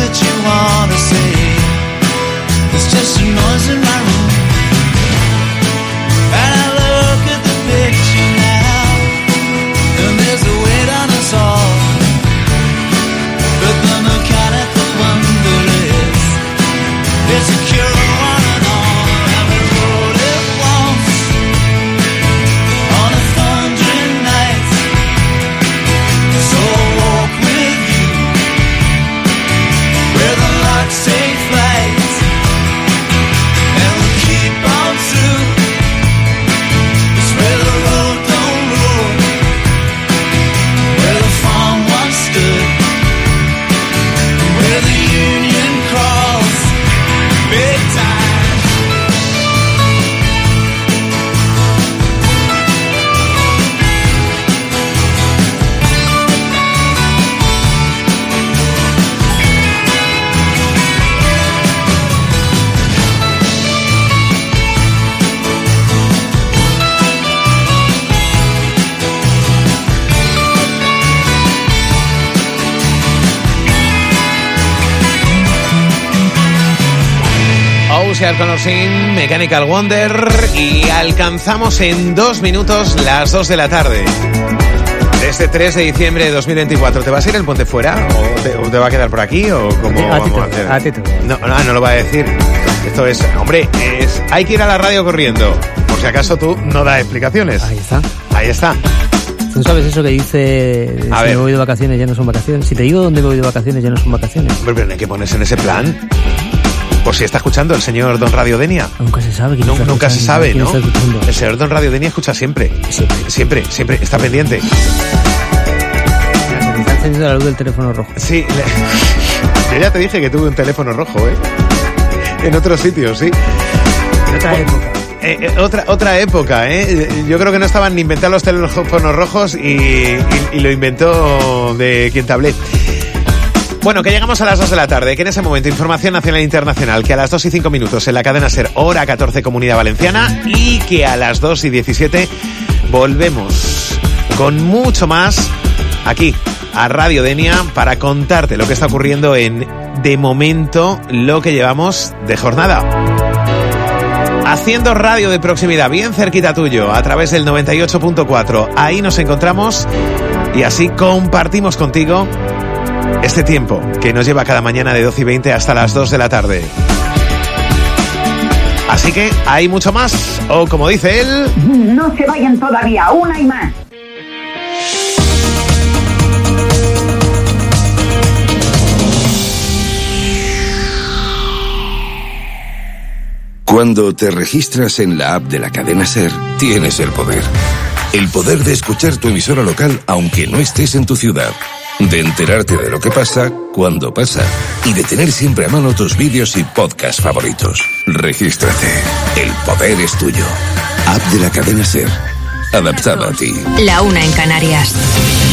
that you wanna say. It's just a noise in my room. And I look at the picture now, and there's a weight on us all. But the mechanical wonder is, it's a cure one and all. And we wrote it once on a thundering night. So I'll walk with you where the larks take flight, and we'll keep on through. It's where the road don't rule, where the farm once stood, where the union crawls big time. Oscar Connor sin Mechanical Wonder y alcanzamos en 2 minutos las 2 de la tarde. Este 3 de diciembre de 2024, ¿te vas a ir el puente fuera? ¿O te va a quedar por aquí? ¿O cómo vamos a hacer? A ti. No lo va a decir. Esto es, hombre, hay que ir a la radio corriendo. Por si acaso tú no das explicaciones. Ahí está. ¿Tú sabes eso que dice, si me voy de vacaciones ya no son vacaciones? Si te digo dónde me voy de vacaciones ya no son vacaciones. Hombre, pero no hay que ponerse en ese plan. Por si está escuchando el señor Don Radio Denia. Nunca se sabe. Nunca se sabe, ¿no? El señor Don Radio Denia escucha siempre. Siempre. Está pendiente. Se me está encendiendo la luz del teléfono rojo. Sí. Yo ya te dije que tuve un teléfono rojo, en otro sitio, sí. En otra época. Otra época, Yo creo que no estaban ni inventados los teléfonos rojos y lo inventó de quien te hablé. Bueno, que llegamos a las 2 de la tarde, que en ese momento información nacional e internacional, que a las 2 y 5 minutos en la cadena SER, hora 14 Comunidad Valenciana, y que a las 2 y 17 volvemos con mucho más aquí a Radio Denia para contarte lo que está ocurriendo en, de momento, lo que llevamos de jornada. Haciendo radio de proximidad, bien cerquita tuyo, a través del 98.4. Ahí nos encontramos y así compartimos contigo este tiempo que nos lleva cada mañana de 12 y 20 hasta las 2 de la tarde. Así que hay mucho más, o como dice él... No se vayan todavía, una y más. Cuando te registras en la app de la cadena SER, tienes el poder. El poder de escuchar tu emisora local aunque no estés en tu ciudad. De enterarte de lo que pasa, cuando pasa. Y de tener siempre a mano tus vídeos y podcasts favoritos. Regístrate. El poder es tuyo. App de la cadena SER. Adaptada a ti. La una en Canarias.